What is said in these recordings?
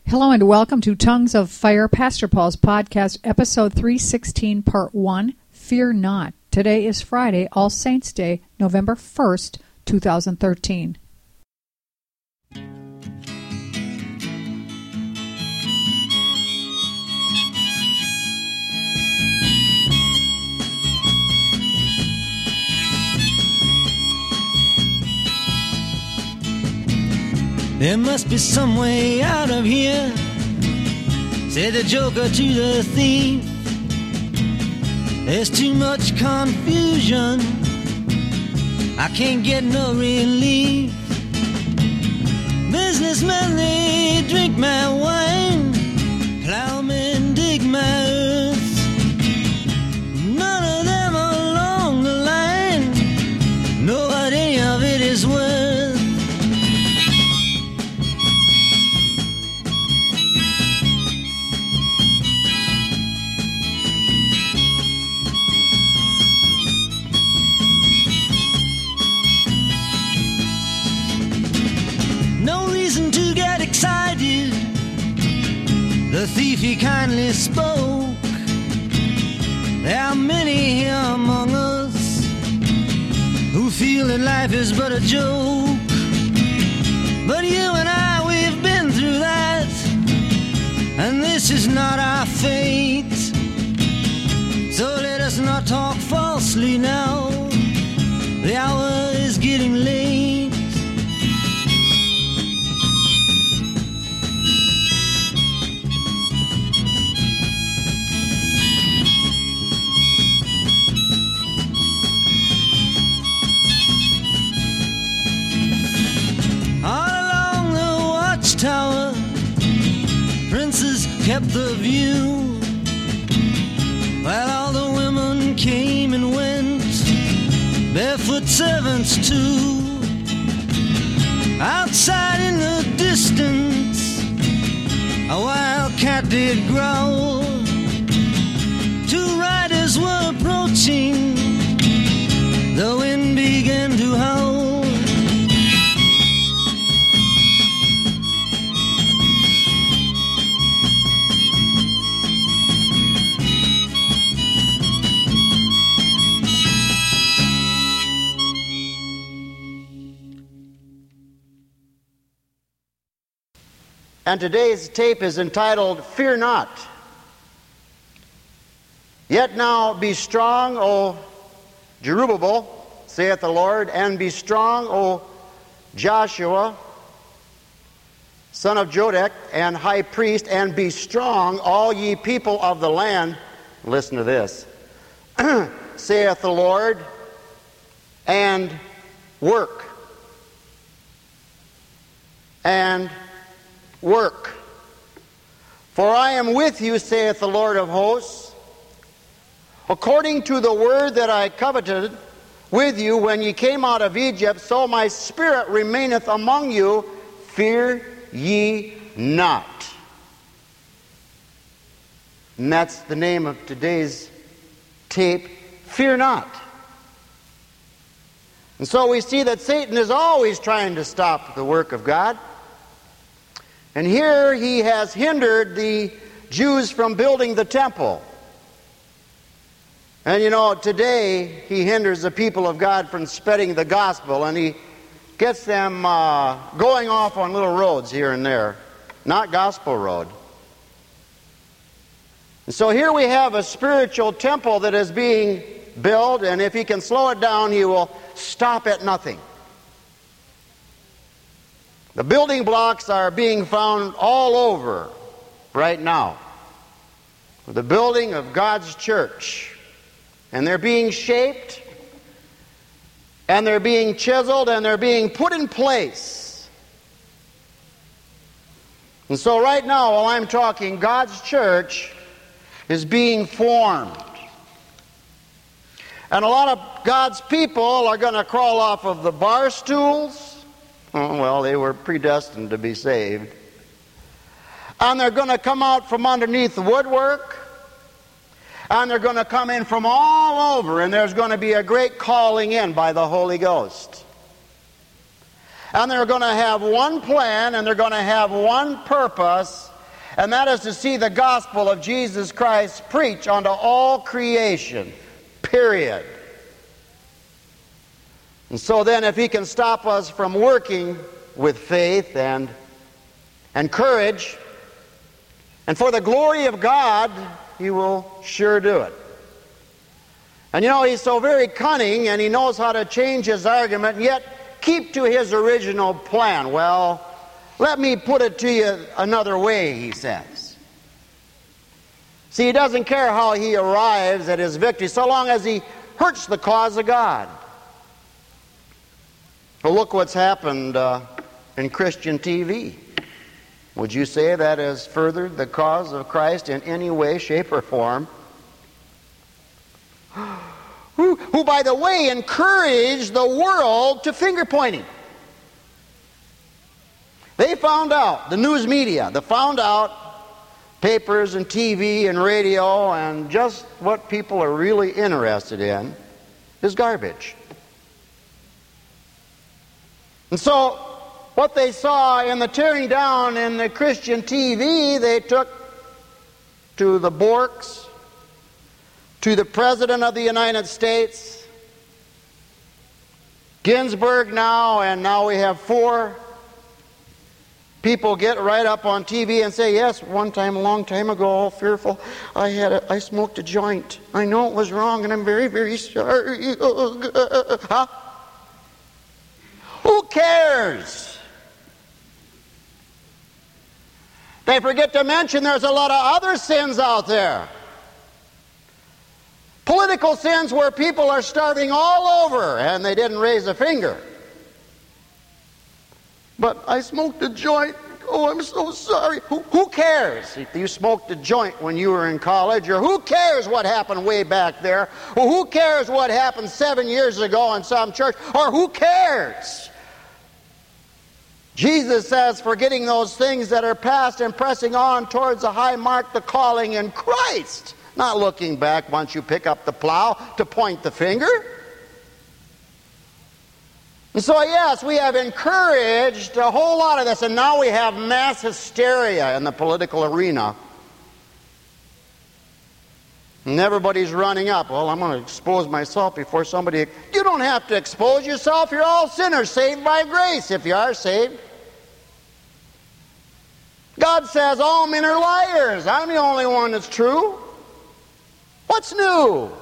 Hello and welcome to Tongues of Fire, Pastor Paul's podcast, episode 316, part 1, Fear Not. Today is Friday, All Saints' Day, November 1st, 2013. There must be some way out of here, said the joker to the thief. There's too much confusion, I can't get no relief. Businessmen, they drink my wine, plowmen dig my earth. None of them along the line know what any of it is worth. The thief, he kindly spoke. There are many here among us who feel that life is but a joke. But you and I, we've been through that, and this is not our fate. So let us not talk falsely now, the hour is getting late. Tower, princes kept the view, while all the women came and went, barefoot servants too. Outside in the distance, a wild cat did growl. Two riders were approaching, the wind began to howl. And today's tape is entitled, Fear Not. Yet now be strong, O Jerubbaal, saith the Lord, and be strong, O Joshua, son of Jodak, and high priest, and be strong, all ye people of the land. Listen to this. Saith the Lord, and work. And work. For I am with you, saith the Lord of hosts, according to the word that I coveted with you when ye came out of Egypt, so my spirit remaineth among you. Fear ye not. And that's the name of today's tape, Fear Not. And so we see that Satan is always trying to stop the work of God. And here he has hindered the Jews from building the temple. And you know, today he hinders the people of God from spreading the gospel, and he gets them going off on little roads here and there, not gospel road. And so here we have a spiritual temple that is being built, and if he can slow it down, he will stop at nothing. The building blocks are being found all over right now for the building of God's church. And they're being shaped, and they're being chiseled, and they're being put in place. And so right now, while I'm talking, God's church is being formed. And a lot of God's people are going to crawl off of the bar stools. Oh, well, they were predestined to be saved. And they're going to come out from underneath the woodwork. And they're going to come in from all over. And there's going to be a great calling in by the Holy Ghost. And they're going to have one plan, and they're going to have one purpose, and that is to see the gospel of Jesus Christ preached unto all creation, period. And so then, if he can stop us from working with faith and courage, and for the glory of God, he will sure do it. And you know, he's so very cunning, and he knows how to change his argument, and yet keep to his original plan. Well, let me put it to you another way, he says. See, he doesn't care how he arrives at his victory, so long as he hurts the cause of God. Well, look what's happened in Christian TV. Would you say that has furthered the cause of Christ in any way, shape, or form? Who, by the way, encouraged the world to finger-pointing. They found out, the news media, they found out, papers and TV and radio, and just what people are really interested in is garbage. And so, what they saw in the tearing down in the Christian TV, they took to the Borks, to the President of the United States, Ginsburg now, and now we have 4 people get right up on TV and say, yes, one time, a long time ago, all fearful, I smoked a joint. I know it was wrong, and I'm very, very sorry. Huh? Who cares? They forget to mention there's a lot of other sins out there. Political sins where people are starving all over and they didn't raise a finger. But I smoked a joint. Oh, I'm so sorry. Who cares if you smoked a joint when you were in college? Or who cares what happened way back there? Or who cares what happened 7 years ago in some church? Or who cares? Jesus says, forgetting those things that are past and pressing on towards the high mark, the calling in Christ. Not looking back once you pick up the plow to point the finger. And so, yes, we have encouraged a whole lot of this, and now we have mass hysteria in the political arena. And everybody's running up. Well, I'm going to expose myself before somebody... You don't have to expose yourself. You're all sinners, saved by grace, if you are saved. God says all men are liars. I'm the only one that's true. What's new?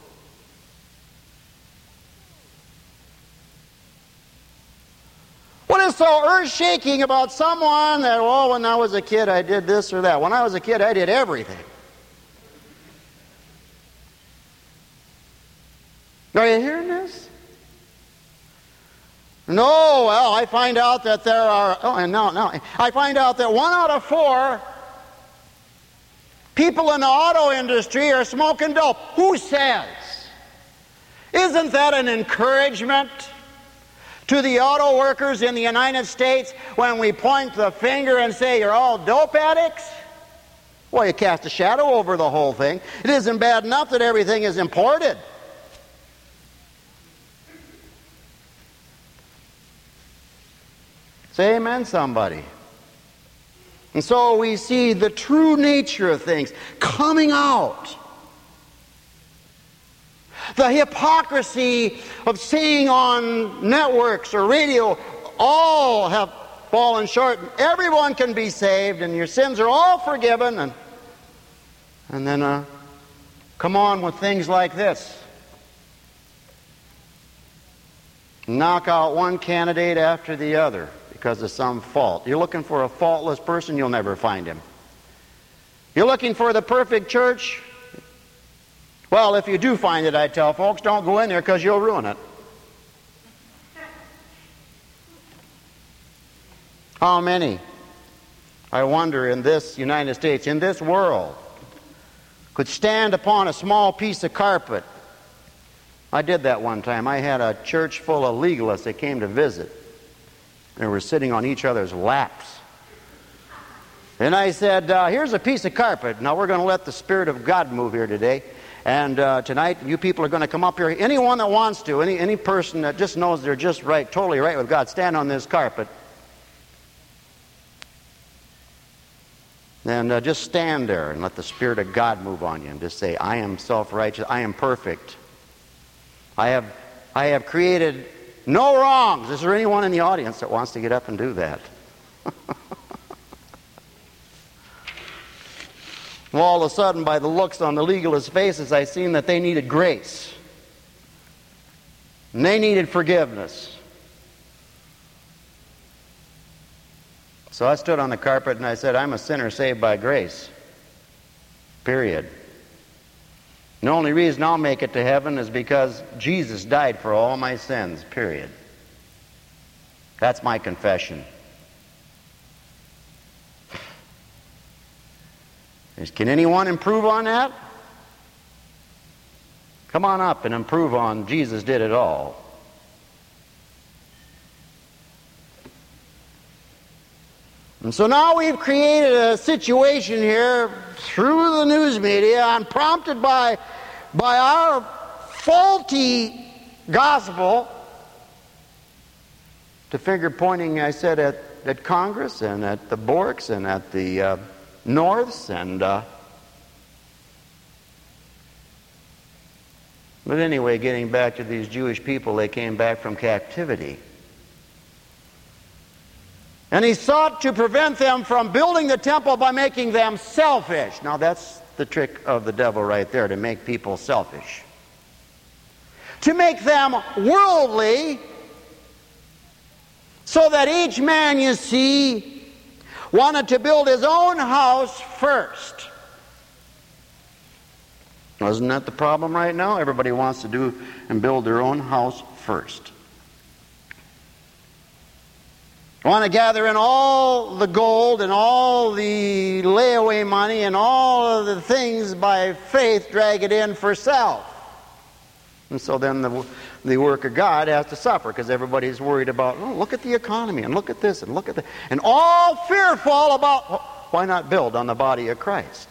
What is so earth-shaking about someone that, oh, when I was a kid I did this or that? When I was a kid I did everything. Are you hearing this? No, well, I find out that there are, I find out that 1 out of 4 people in the auto industry are smoking dope. Who says? Isn't that an encouragement to the auto workers in the United States when we point the finger and say you're all dope addicts? Well, you cast a shadow over the whole thing. It isn't bad enough that everything is imported. Say amen, somebody. And so we see the true nature of things coming out. The hypocrisy of seeing on networks or radio, all have fallen short. Everyone can be saved and your sins are all forgiven. And then come on with things like this. Knock out one candidate after the other because of some fault. You're looking for a faultless person, you'll never find him. You're looking for the perfect church? Well, if you do find it, I tell folks, don't go in there because you'll ruin it. How many, I wonder, in this United States, in this world, could stand upon a small piece of carpet? I did that one time. I had a church full of legalists that came to visit. They were sitting on each other's laps. And I said, here's a piece of carpet. Now we're going to let the Spirit of God move here today. And tonight, you people are going to come up here. Anyone that wants to, any person that just knows they're just right, totally right with God, stand on this carpet. then just stand there and let the Spirit of God move on you and just say, I am self-righteous, I am perfect. I have created no wrongs. Is there anyone in the audience that wants to get up and do that? Well, all of a sudden, by the looks on the legalists' faces, I seen that they needed grace. And they needed forgiveness. So I stood on the carpet and I said, I'm a sinner saved by grace. Period. The only reason I'll make it to heaven is because Jesus died for all my sins. Period. That's my confession. Can anyone improve on that? Come on up and improve on Jesus did it all. And so now we've created a situation here through the news media and prompted by our faulty gospel to finger pointing, I said, at Congress and at the Borks and at the Norths and but anyway, getting back to these Jewish people, they came back from captivity. And he sought to prevent them from building the temple by making them selfish. Now that's the trick of the devil right there, to make people selfish. To make them worldly, so that each man, you see, wanted to build his own house first. Isn't that the problem right now? Everybody wants to do and build their own house first. Want to gather in all the gold and all the layaway money and all of the things by faith, drag it in for self. And so then the work of God has to suffer because everybody's worried about, oh, look at the economy and look at this and look at that. And all fearful about, why not build on the body of Christ?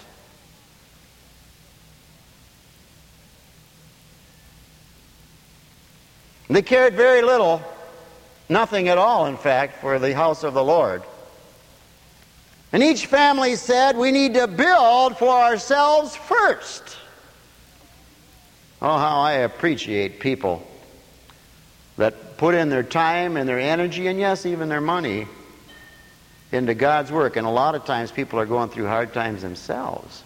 They cared very little, nothing at all, in fact, for the house of the Lord. And each family said, we need to build for ourselves first. Oh, how I appreciate people that put in their time and their energy and, yes, even their money into God's work. And a lot of times people are going through hard times themselves.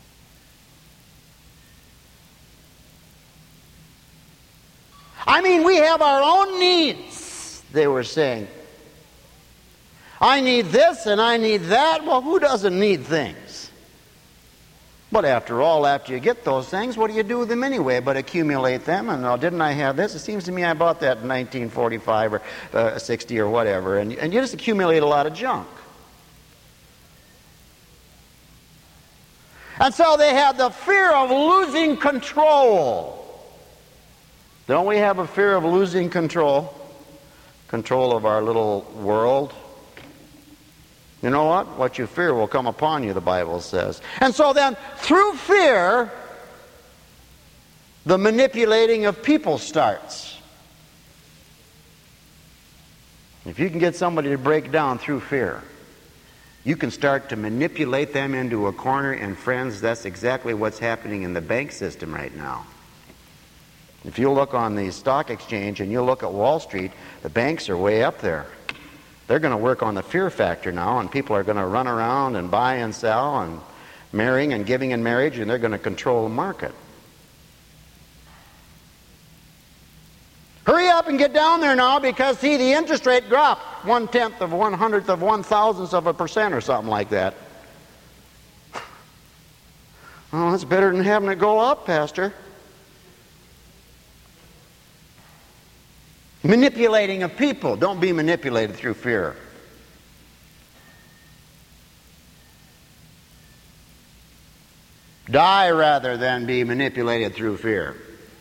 I mean, we have our own needs, they were saying. I need this and I need that. Well, who doesn't need things? But after all, after you get those things, what do you do with them anyway but accumulate them? And oh, didn't I have this? It seems to me I bought that in 1945 or 60 or whatever. And you just accumulate a lot of junk. And so they had the fear of losing control. Don't we have a fear of losing control? Control of our little world? You know what? What you fear will come upon you, the Bible says. And so then, through fear, the manipulating of people starts. If you can get somebody to break down through fear, you can start to manipulate them into a corner, and friends, that's exactly what's happening in the bank system right now. If you look on the stock exchange and you look at Wall Street, the banks are way up there. They're going to work on the fear factor now, and people are going to run around and buy and sell and marrying and giving in marriage, and they're going to control the market. Hurry up and get down there now, because see, the interest rate dropped 1/10 of 1/100th of 1,000% or something like that. Oh, that's better than having it go up, Pastor. Manipulating of people. Don't be manipulated through fear. Die rather than be manipulated through fear.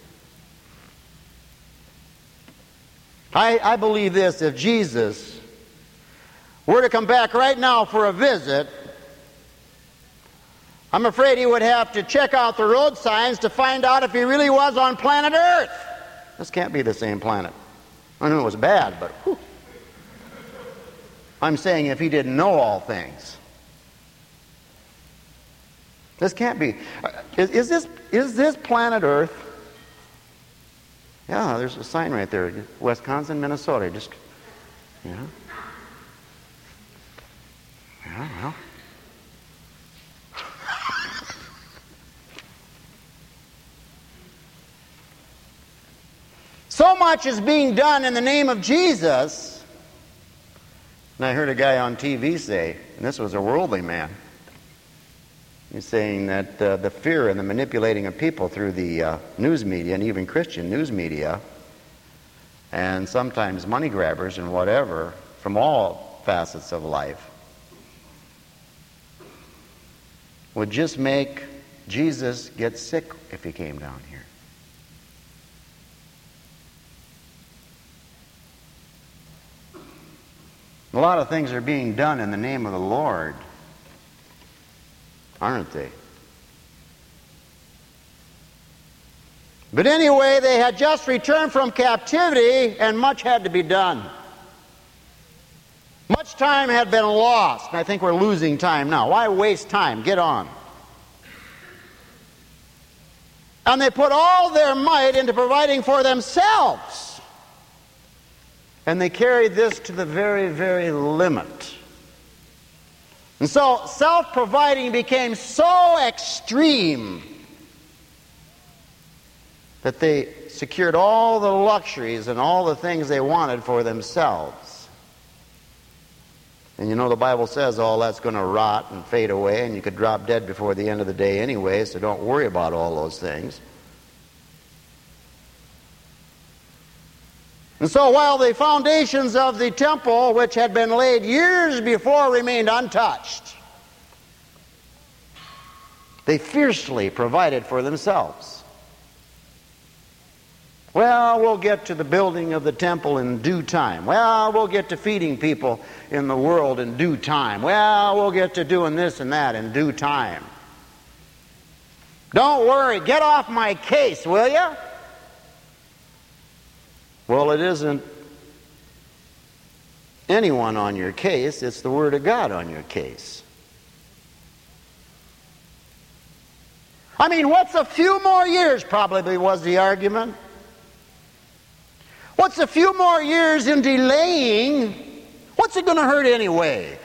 I believe this: if Jesus were to come back right now for a visit, I'm afraid he would have to check out the road signs to find out if he really was on planet Earth. This can't be the same planet. I knew it was bad, but whew. I'm saying if he didn't know all things. This can't be. Is this planet Earth? Yeah, there's a sign right there. Wisconsin, Minnesota. Just, you know. Yeah, well. So much is being done in the name of Jesus. And I heard a guy on TV say, and this was a worldly man, he's saying that the fear and the manipulating of people through the news media, and even Christian news media, and sometimes money grabbers and whatever, from all facets of life, would just make Jesus get sick if he came down here. A lot of things are being done in the name of the Lord, aren't they? But anyway, they had just returned from captivity, and much had to be done. Much time had been lost, and I think we're losing time now. Why waste time? Get on. And they put all their might into providing for themselves. And they carried this to the very, very limit. And so self-providing became so extreme that they secured all the luxuries and all the things they wanted for themselves. And you know the Bible says all that's going to rot and fade away, and you could drop dead before the end of the day anyway, so don't worry about all those things. And so while the foundations of the temple, which had been laid years before, remained untouched, they fiercely provided for themselves. Well, we'll get to the building of the temple in due time. Well, we'll get to feeding people in the world in due time. Well, we'll get to doing this and that in due time. Don't worry, get off my case, will you? Well, it isn't anyone on your case, it's the Word of God on your case. I mean, what's a few more years, probably was the argument. What's a few more years in delaying? What's it going to hurt anyway?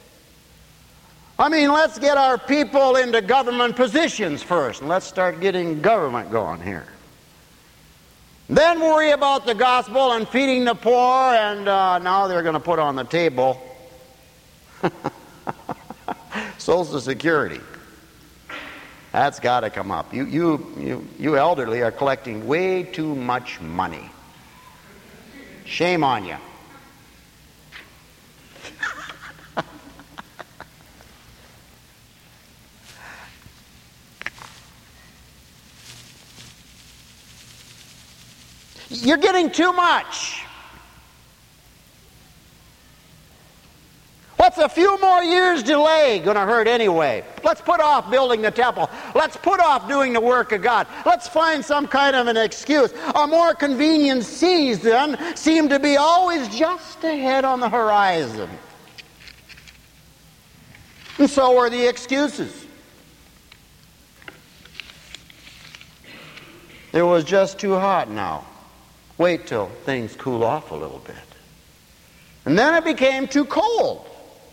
I mean, let's get our people into government positions first, and let's start getting government going here. Then worry about the gospel and feeding the poor, and now they're going to put on the table Social Security. That's got to come up. You elderly are collecting way too much money. Shame on you. You're getting too much. What's a few more years delay going to hurt anyway? Let's put off building the temple. Let's put off doing the work of God. Let's find some kind of an excuse. A more convenient season seemed to be always just ahead on the horizon. And so were the excuses. It was just too hot now. Wait till things cool off a little bit. And then it became too cold.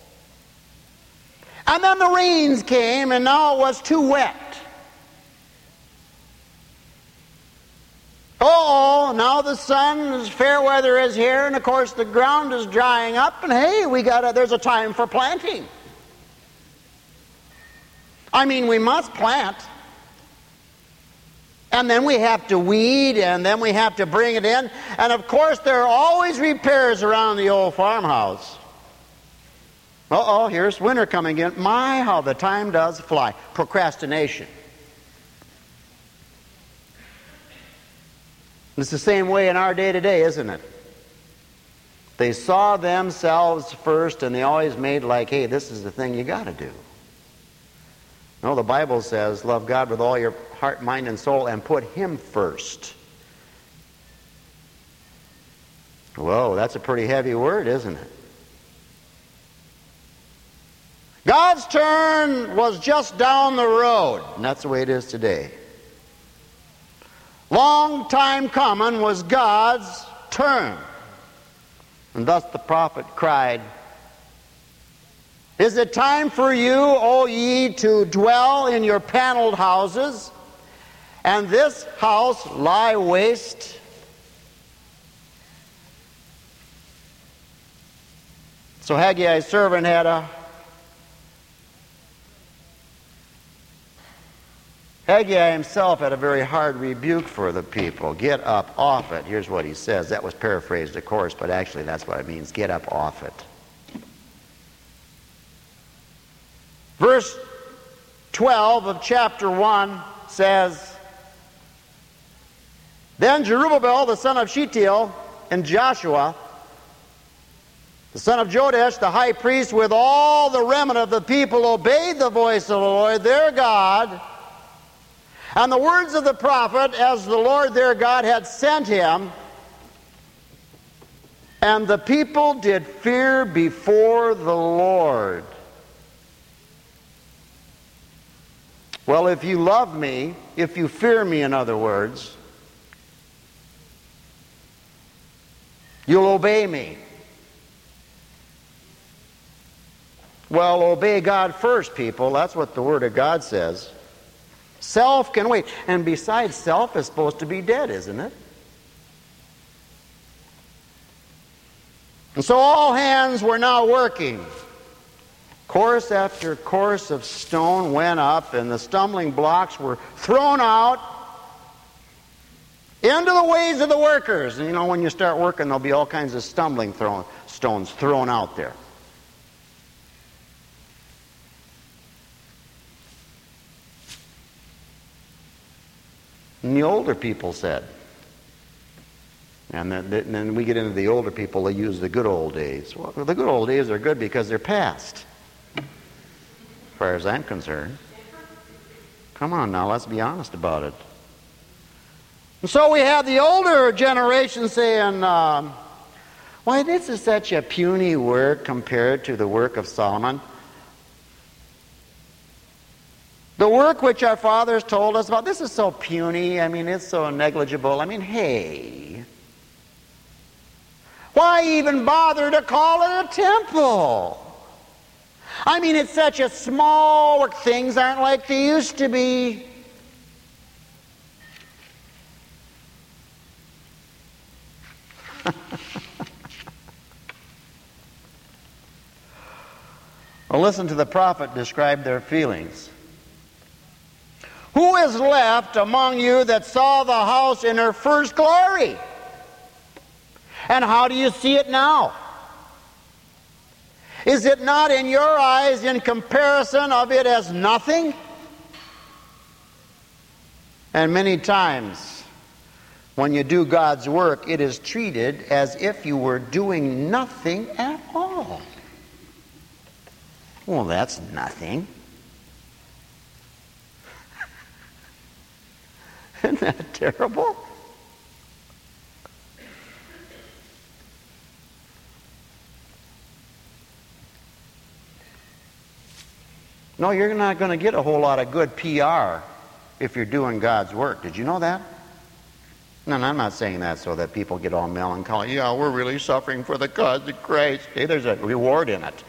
And then the rains came, and now it was too wet. Uh-oh, now the sun, fair weather is here, and of course the ground is drying up, and hey, there's a time for planting. I mean, we must plant. And then we have to weed, and then we have to bring it in. And of course, there are always repairs around the old farmhouse. Uh-oh, here's winter coming in. My, how the time does fly. Procrastination. It's the same way in our day today, isn't it? They saw themselves first, and they always made like, hey, this is the thing you got to do. No, the Bible says, love God with all your heart, mind, and soul, and put Him first. Whoa, that's a pretty heavy word, isn't it? God's turn was just down the road, and that's the way it is today. Long time coming was God's turn. And thus the prophet cried, "Is it time for you, O ye, to dwell in your paneled houses, and this house lie waste?" So Haggai's servant Haggai himself had a very hard rebuke for the people. Get up off it. Here's what he says. That was paraphrased, of course, but actually that's what it means. Get up off it. Verse 12 of chapter 1 says, "Then Zerubbabel, the son of Shealtiel, and Joshua, the son of Jodesh, the high priest, with all the remnant of the people, obeyed the voice of the Lord their God, and the words of the prophet, as the Lord their God had sent him. And the people did fear before the Lord." Well, if you love me, if you fear me, in other words, you'll obey me. Well, obey God first, people. That's what the Word of God says. Self can wait. And besides, self is supposed to be dead, isn't it? And so all hands were now working. Course after course of stone went up, and the stumbling blocks were thrown out into the ways of the workers. And you know, when you start working, there'll be all kinds of stumbling stones thrown out there. And the older people said, and then we get into the older people, they use the good old days. Well, the good old days are good because they're past, as far as I'm concerned. Come on now, let's be honest about it. And so we have the older generation saying, why, this is such a puny work compared to the work of Solomon. The work which our fathers told us about, this is so puny. I mean, it's so negligible. I mean, hey, why even bother to call it a temple? I mean, it's such a small work. Things aren't like they used to be. Well, listen to the prophet describe their feelings. "Who is left among you that saw the house in her first glory? And how do you see it now? Is it not in your eyes in comparison of it as nothing?" And many times when you do God's work, it is treated as if you were doing nothing at all. Well, that's nothing. Isn't that terrible? No, you're not going to get a whole lot of good PR if you're doing God's work. Did you know that? No, I'm not saying that so that people get all melancholy. Yeah, we're really suffering for the cause of Christ. Hey, there's a reward in it.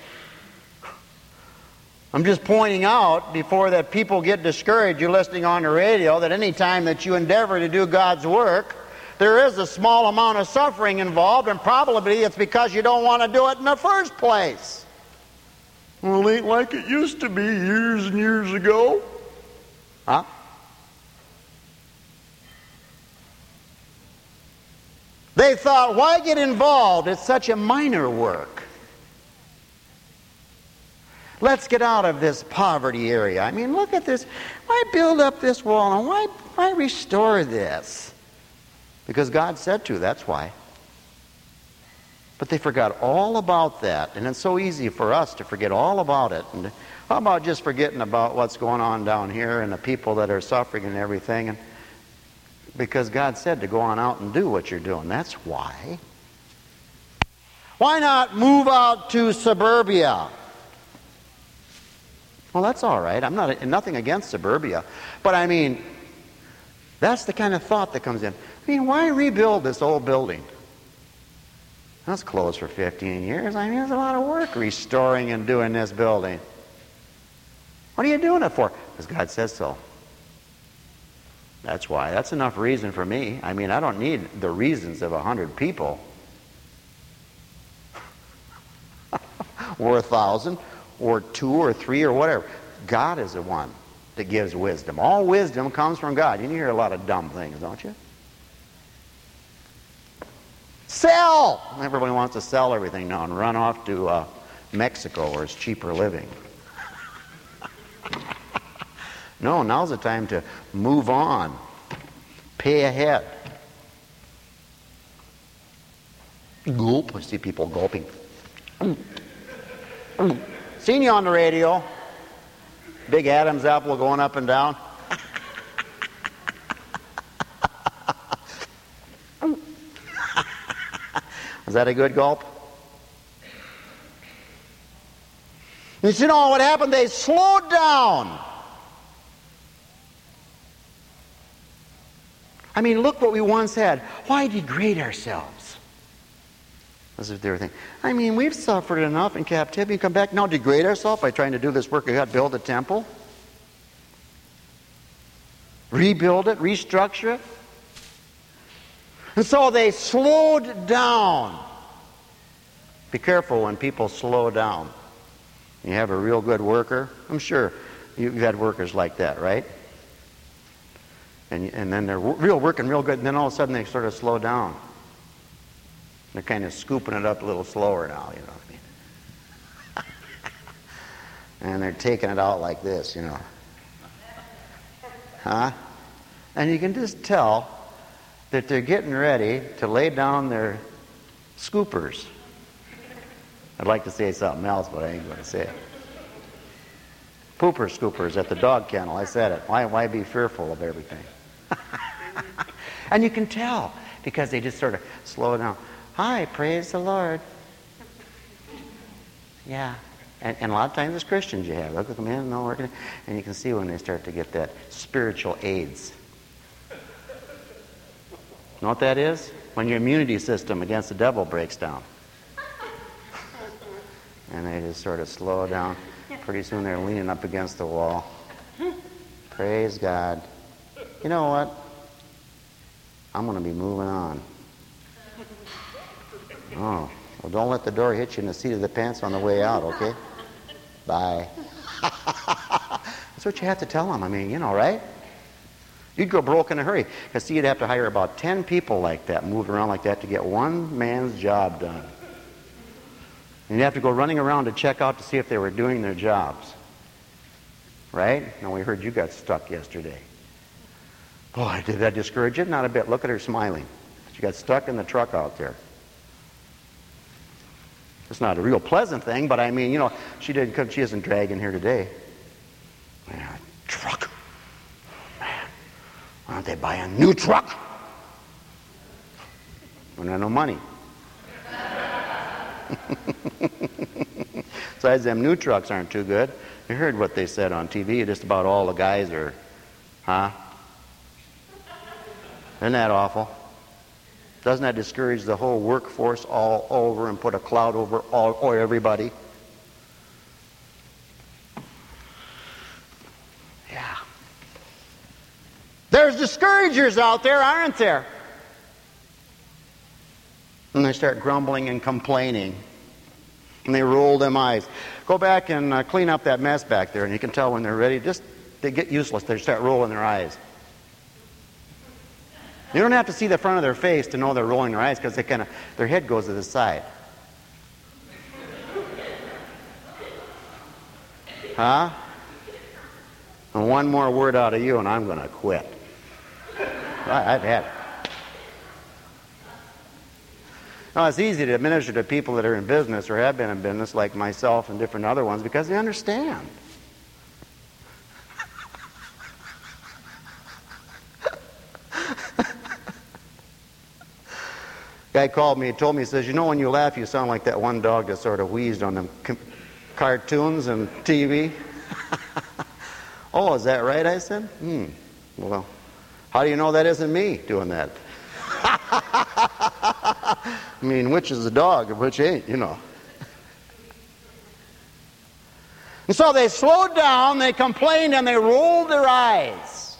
I'm just pointing out before that people get discouraged, you're listening on the radio, that any time that you endeavor to do God's work, there is a small amount of suffering involved, and probably it's because you don't want to do it in the first place. Well, it ain't like it used to be years and years ago. Huh? They thought, why get involved? It's such a minor work. Let's get out of this poverty area. I mean, look at this. Why build up this wall and why restore this? Because God said to, that's why. But they forgot all about that. And it's so easy for us to forget all about it. And how about just forgetting about what's going on down here and the people that are suffering and everything? And because God said to go on out and do what you're doing. That's why. Why not move out to suburbia? Well, that's all right. I'm nothing against suburbia. But I mean, that's the kind of thought that comes in. I mean, why rebuild this old building? That's closed for 15 years. I mean, there's a lot of work restoring and doing this building. What are you doing it for? Because God says so. That's why. That's enough reason for me. I mean, I don't need the reasons of 100 people. Or 1,000, or 2 or 3 or whatever. God is the one that gives wisdom. All wisdom comes from God. You hear a lot of dumb things, don't you? Sell! Everybody wants to sell everything now and run off to Mexico where it's cheaper living. No, now's the time to move on. Pay ahead. Gulp. I see people gulping. Seen you on the radio. Big Adam's apple going up and down. Is that a good gulp? And you know what happened? They slowed down. I mean, look what we once had. Why degrade ourselves? As if they were thinking, I mean, we've suffered enough in captivity. Come back now, degrade ourselves by trying to do this work of God, build a temple, rebuild it, restructure it. And so they slowed down. Be careful when people slow down. You have a real good worker. I'm sure you've had workers like that, right? And then they're real working real good, and then all of a sudden they sort of slow down. They're kind of scooping it up a little slower now, you know what I mean? And they're taking it out like this, you know. Huh? And you can just tell that they're getting ready to lay down their scoopers. I'd like to say something else, but I ain't going to say it. Pooper scoopers at the dog kennel. I said it. Why be fearful of everything? And you can tell because they just sort of slow down. Hi, praise the Lord. Yeah. And a lot of times it's Christians you have. Look at them in, no working. And you can see when they start to get that spiritual AIDS. You know what that is? When your immunity system against the devil breaks down. And they just sort of slow down. Pretty soon they're leaning up against the wall. Praise God. You know what? I'm going to be moving on. Oh, well, don't let the door hit you in the seat of the pants on the way out, okay? Bye. That's what you have to tell them. I mean, you know, right? You'd go broke in a hurry. Because, see, you'd have to hire about 10 people like that, moved around like that, to get one man's job done. And you'd have to go running around to check out to see if they were doing their jobs. Right? Now, we heard you got stuck yesterday. Boy, did that discourage you? Not a bit. Look at her smiling. She got stuck in the truck out there. It's not a real pleasant thing, but I mean, you know, she isn't dragging here today. Man, truck. Man, why don't they buy a new truck? When there's no money. Besides, them new trucks aren't too good. You heard what they said on TV. Just about all the guys are, huh? Isn't that awful? Doesn't that discourage the whole workforce all over and put a cloud over everybody? Yeah. There's discouragers out there, aren't there? And they start grumbling and complaining. And they roll them eyes. Go back and clean up that mess back there, and you can tell when they're ready. They get useless. They start rolling their eyes. You don't have to see the front of their face to know they're rolling their eyes, because their head goes to the side. Huh? And one more word out of you, and I'm going to quit. I've had it. Now, it's easy to minister to people that are in business or have been in business, like myself and different other ones, because they understand. Guy called me, he told me, he says, you know, when you laugh, you sound like that one dog that sort of wheezed on them cartoons and TV. Oh, is that right? I said. Well, how do you know that isn't me doing that? I mean, which is the dog and which ain't, you know. And so they slowed down, they complained, and they rolled their eyes.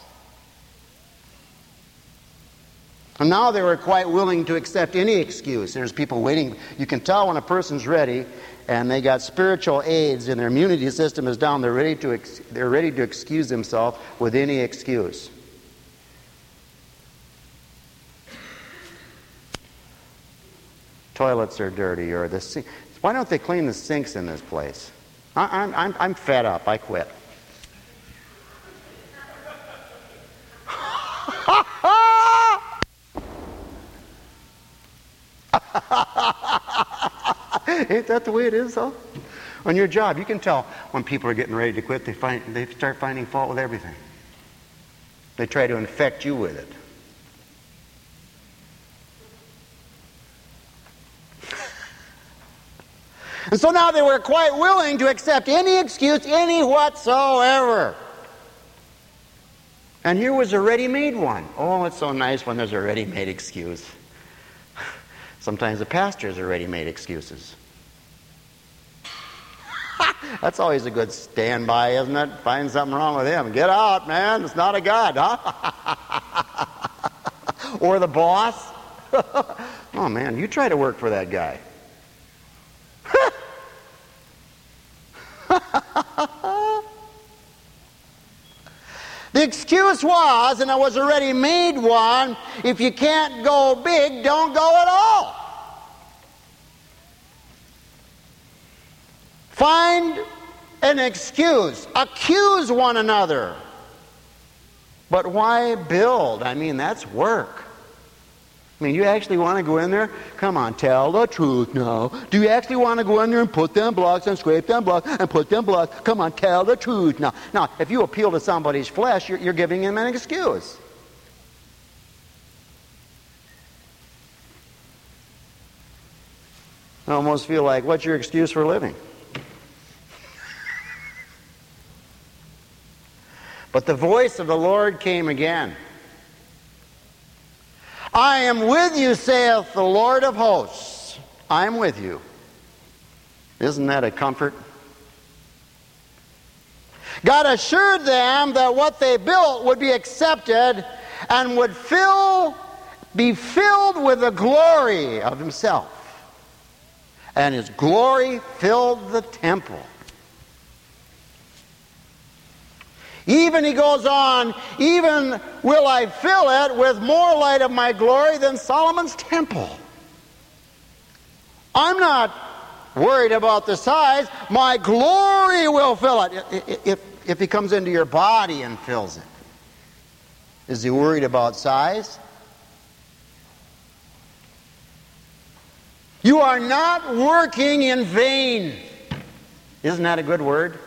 And now they were quite willing to accept any excuse. There's people waiting. You can tell when a person's ready and they got spiritual aids and their immunity system is down. They're ready to excuse themselves with any excuse. Toilets are dirty, or the sink. Why don't they clean the sinks in this place? I'm fed up. I quit. Ain't that the way it is, though? On your job, you can tell when people are getting ready to quit. They start finding fault with everything. They try to infect you with it. And so now they were quite willing to accept any excuse, any whatsoever. And here was a ready-made one. Oh, it's so nice when there's a ready-made excuse. Sometimes the pastors are ready-made excuses. That's always a good standby, isn't it? Find something wrong with him. Get out, man. It's not a God, huh? Or the boss. Oh, man, you try to work for that guy. The excuse was, and it was a ready-made one, if you can't go big, don't go at all. Find an excuse. Accuse one another. But why build? I mean, that's work. I mean, you actually want to go in there? Come on, tell the truth now. Do you actually want to go in there and put them blocks and scrape them blocks and put them blocks? Come on, tell the truth now. Now, if you appeal to somebody's flesh, you're giving him an excuse. I almost feel like, what's your excuse for living? But the voice of the Lord came again. I am with you, saith the Lord of hosts. I am with you. Isn't that a comfort? God assured them that what they built would be accepted and would be filled with the glory of Himself. And His glory filled the temple. Even, he goes on, even will I fill it with more light of my glory than Solomon's temple. I'm not worried about the size. My glory will fill it. If he comes into your body and fills it. Is he worried about size? You are not working in vain. Isn't that a good word?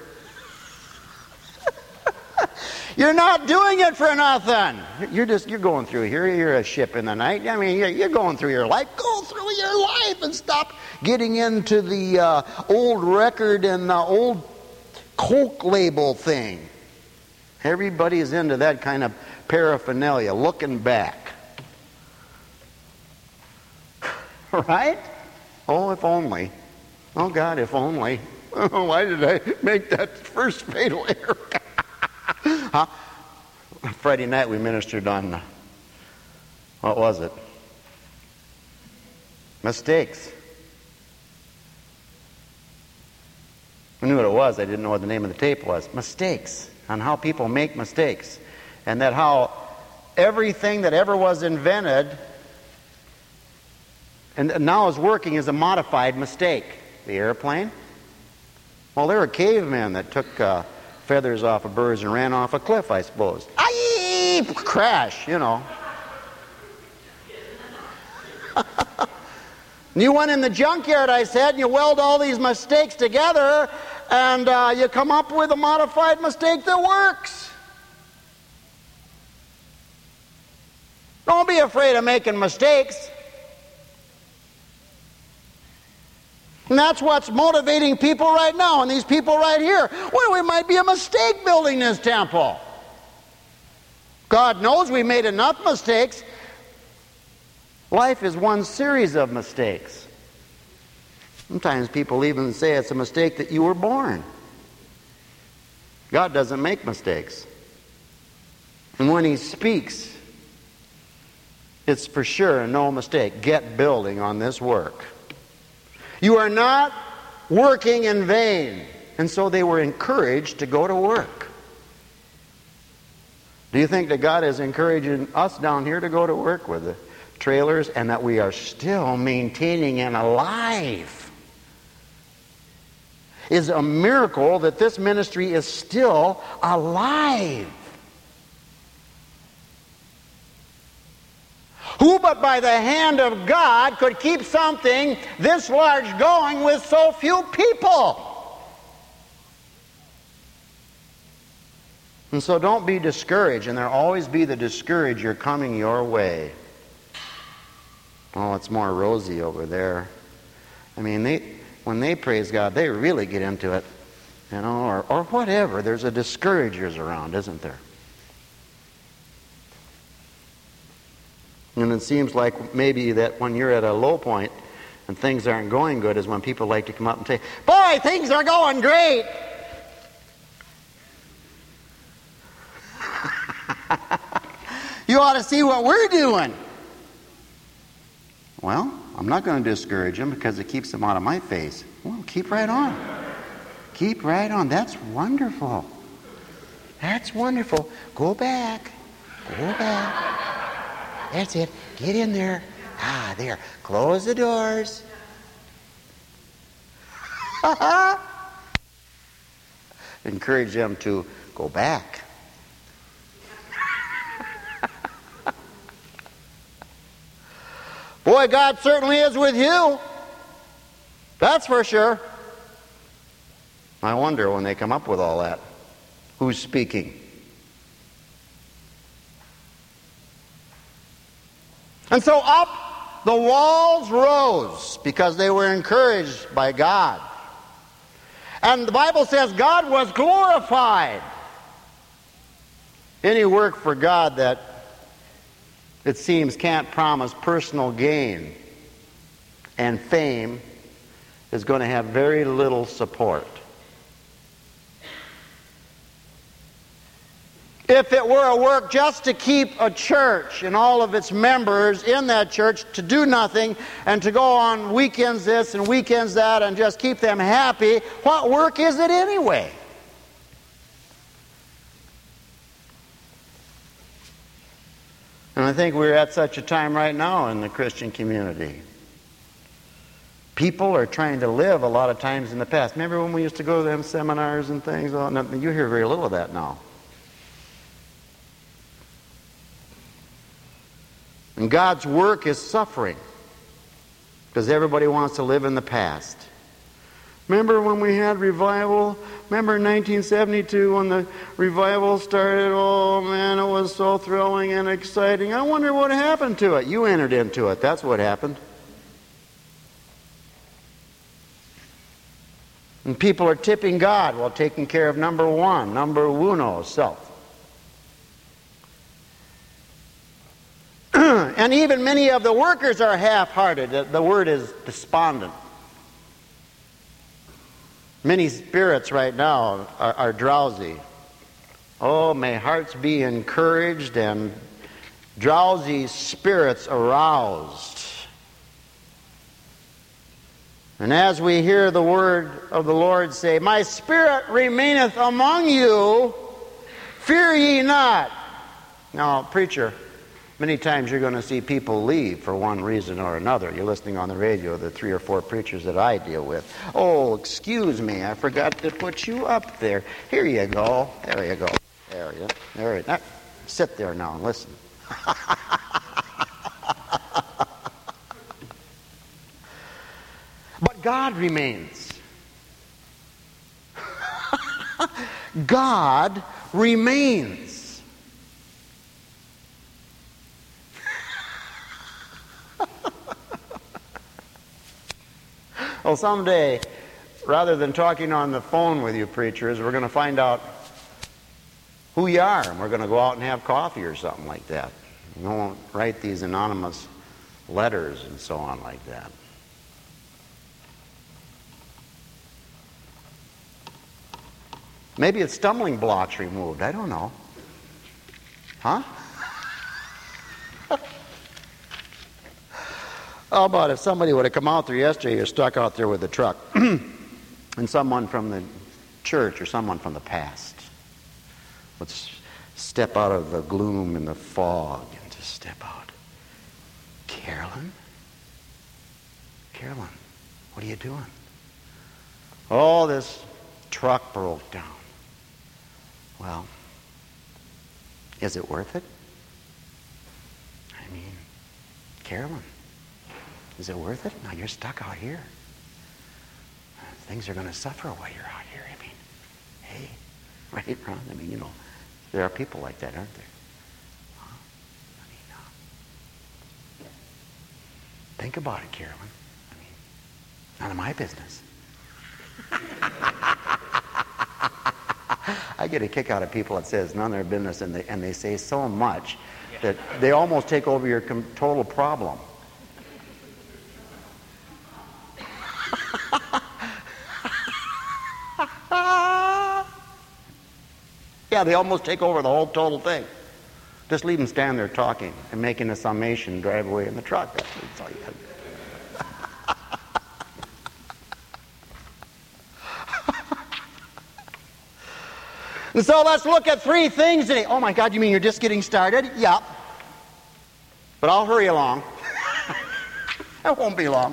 You're not doing it for nothing. You're going through here. You're a ship in the night. I mean, you're going through your life. Go through your life and stop getting into the old record and the old Coke label thing. Everybody is into that kind of paraphernalia, looking back. Right? Oh, if only. Oh, God, if only. Why did I make that first fatal error? Huh? Friday night we ministered on, what was it? Mistakes. I knew what it was. I didn't know what the name of the tape was. Mistakes. On how people make mistakes. And that how everything that ever was invented and now is working is a modified mistake. The airplane. Well, there were cavemen that took feathers off of birds and ran off a cliff, I suppose. Aye! Crash, you know. And you went in the junkyard, I said, and you weld all these mistakes together, and you come up with a modified mistake that works. Don't be afraid of making mistakes. And that's what's motivating people right now, and these people right here. Well, we might be a mistake building this temple. God knows we made enough mistakes. Life is one series of mistakes. Sometimes people even say it's a mistake that you were born. God doesn't make mistakes. And when He speaks, it's for sure no mistake. Get building on this work. You are not working in vain. And so they were encouraged to go to work. Do you think that God is encouraging us down here to go to work with the trailers, and that we are still maintaining and alive? It's a miracle that this ministry is still alive. Who but by the hand of God could keep something this large going with so few people? And so don't be discouraged, and there'll always be the discourager coming your way. Oh, it's more rosy over there. I mean, when they praise God, they really get into it, you know, or whatever. There's a discouragers around, isn't there? And it seems like maybe that when you're at a low point and things aren't going good is when people like to come up and say, "Boy, things are going great." You ought to see what we're doing. Well, I'm not going to discourage them because it keeps them out of my face. Well, keep right on. Keep right on. That's wonderful. That's wonderful. Go back. Go back. That's it. Get in there. Ah, there. Close the doors. Encourage them to go back. Boy, God certainly is with you. That's for sure. I wonder when they come up with all that, who's speaking? And so up the walls rose because they were encouraged by God. And the Bible says God was glorified. Any work for God that it seems can't promise personal gain and fame is going to have very little support. If it were a work just to keep a church and all of its members in that church to do nothing and to go on weekends this and weekends that and just keep them happy, what work is it anyway? And I think we're at such a time right now in the Christian community. People are trying to live a lot of times in the past. Remember when we used to go to them seminars and things? Well, you hear very little of that now. And God's work is suffering because everybody wants to live in the past. Remember when we had revival? Remember in 1972 when the revival started? Oh man, it was so thrilling and exciting. I wonder what happened to it. You entered into it. That's what happened. And people are tipping God while taking care of number one, number uno, self. And even many of the workers are half-hearted. The word is despondent. Many spirits right now are drowsy. Oh, may hearts be encouraged and drowsy spirits aroused. And as we hear the word of the Lord say, "My spirit remaineth among you, fear ye not." Now, preacher, many times you're going to see people leave for one reason or another. You're listening on the radio, the 3 or 4 preachers that I deal with. "Oh, excuse me, I forgot to put you up there. Here you go. There you go. There you go. Sit there now and listen." But God remains. God remains. Well, someday, rather than talking on the phone with you preachers, we're going to find out who you are, and we're going to go out and have coffee or something like that. We won't write these anonymous letters and so on like that. Maybe it's stumbling blocks removed. I don't know. Huh? How about if somebody would have come out there yesterday, you're stuck out there with the truck, and someone from the church or someone from the past would step out of the gloom and the fog and just step out. Carolyn? Carolyn, what are you doing? Oh, this truck broke down. Well, is it worth it? I mean, Carolyn, is it worth it? Now you're stuck out here. Things are going to suffer while you're out here. I mean, hey, right, Ron? I mean, you know, there are people like that, aren't there? Huh? I mean, think about it, Carolyn. I mean, none of my business. I get a kick out of people that says none of their business, and they say so much that they almost take over your total problem. Yeah, they almost take over the whole total thing. Just leave them stand there talking and making a summation, drive away in the truck. That's all you got to do. And so let's look at three things today. Oh my God, you mean you're just getting started? Yep. But I'll hurry along. It won't be long.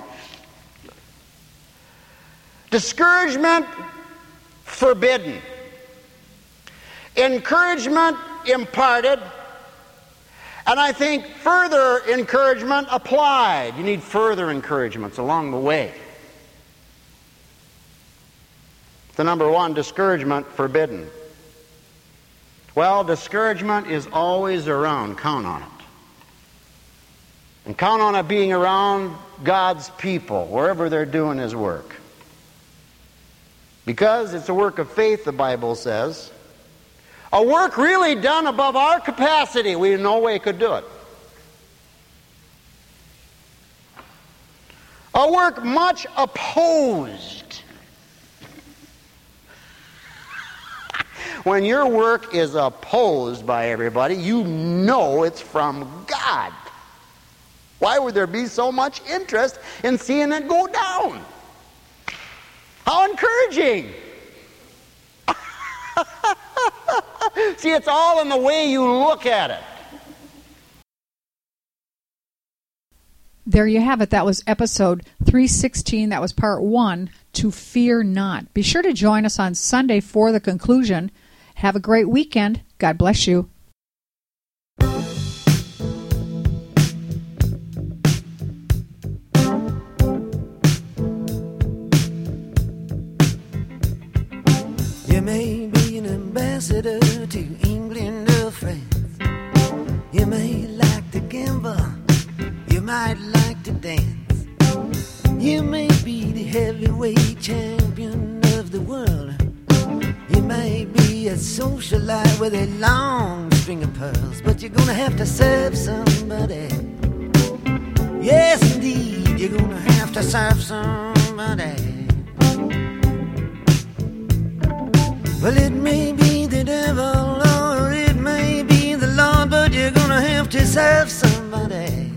Discouragement forbidden. Encouragement imparted. And I think further encouragement applied. You need further encouragements along the way. The number one, discouragement forbidden. Well, discouragement is always around. Count on it. And count on it being around God's people, wherever they're doing His work. Because it's a work of faith, the Bible says. A work really done above our capacity. We in no way could do it. A work much opposed. When your work is opposed by everybody, you know it's from God. Why would there be so much interest in seeing it go down? How encouraging! See, it's all in the way you look at it. There you have it. That was episode 316. That was part 1, To Fear Not. Be sure to join us on Sunday for the conclusion. Have a great weekend. God bless you. You may be an ambassador to England or France. You may like to gamble. You might like to dance. You may be the heavyweight champion of the world. You may be a socialite with a long string of pearls, but you're gonna have to serve somebody. Yes, indeed, you're gonna have to serve somebody. Well, it may be the devil or it may be the Lord, but you're gonna have to serve somebody.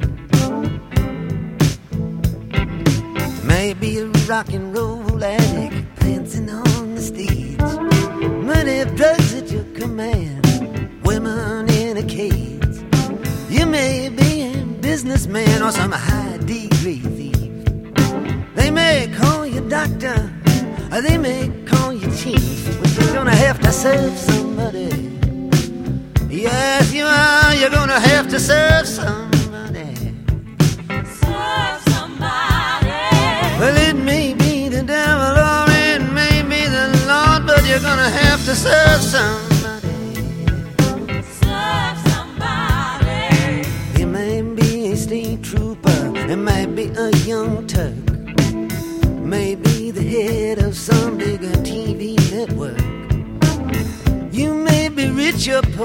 Maybe a rock and roll addict prancing on the stage, money, drugs at your command, women in a cage. You may be a businessman or some high-degree thief. They may call you doctor, or they may call you chief, but you're gonna have to serve somebody. Yes, you are. You're gonna have to serve somebody. Serve somebody. Well, it may be the devil or it may be the Lord, but you're gonna have to serve somebody. Serve somebody. You may be a state trooper, it might be a young Turk, maybe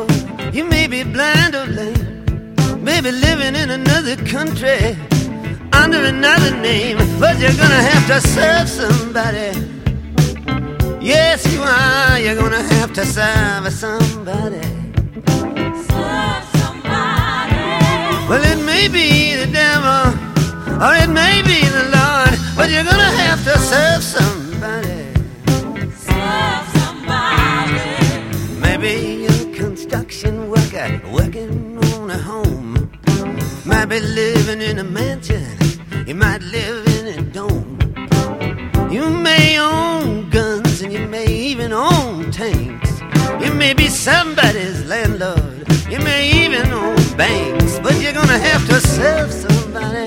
poor, you may be blind or lame, maybe living in another country under another name, but you're gonna have to serve somebody. Yes, you are. You're gonna have to serve somebody. Serve somebody. Well, it may be the devil, or it may be the Lord, but you're gonna have to serve somebody. Serve somebody. Maybe you're a construction worker working on a home. Might be living in a mansion, you might live in a dome. You may own guns and you may even own tanks. You may be somebody's landlord, you may even own banks, but you're gonna have to serve somebody.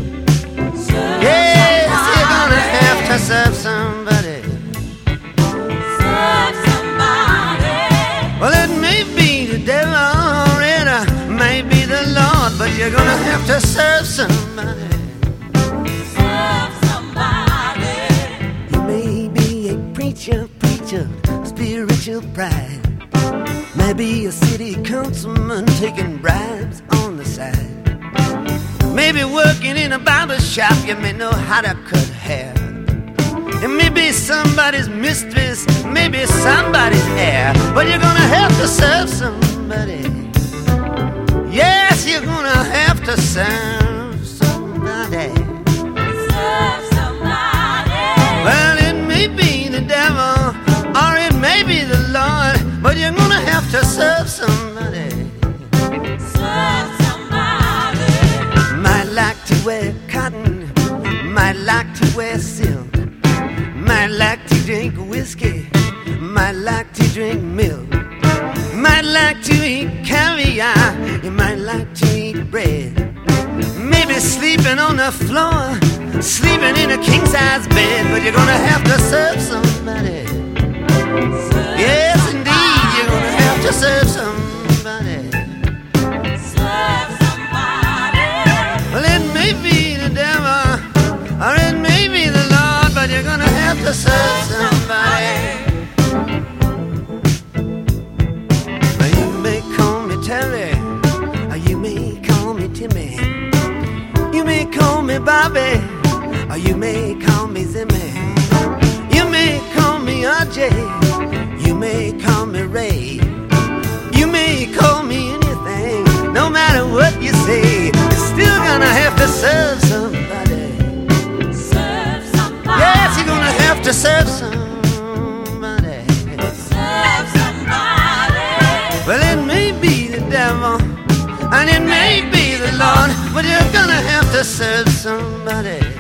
Yes, you're gonna have to serve somebody. Serve somebody. Well, it may be the devil or it may be the Lord, but you're gonna have to serve somebody. Serve somebody. You may be a preacher, spiritual pride. Maybe a city councilman taking bribes on the side. Maybe working in a barber shop, you may know how to cut hair. It may be somebody's mistress, maybe somebody's heir, but you're gonna have to serve somebody. Yes, you're gonna have to serve somebody. Serve somebody. Well, it may be the devil, or it may be the Lord, but you're gonna have to serve somebody. Serve somebody. Might like to wear cotton, might like to wear silk, might like to drink whiskey, might like to drink milk, might like to eat caviar, you might like to eat bread. Maybe sleeping on the floor, sleeping in a king-size bed, but you're gonna have to serve somebody. Yes, indeed, you're gonna have to serve somebody. Serve somebody. Well, it may be the devil, or it may be the Lord, but you're gonna have to serve somebody. Now, you may call me Terry, or you may call me Timmy. You may call me Bobby, or you may call me Zimmy. You may call me RJ, you may call me Ray. You may call me anything, no matter what you say, you're still gonna have to serve somebody. Serve somebody. Yes, you're gonna have to serve somebody. Serve somebody. Well, it may be the devil, and it may be the Lord, but you're gonna have to serve somebody.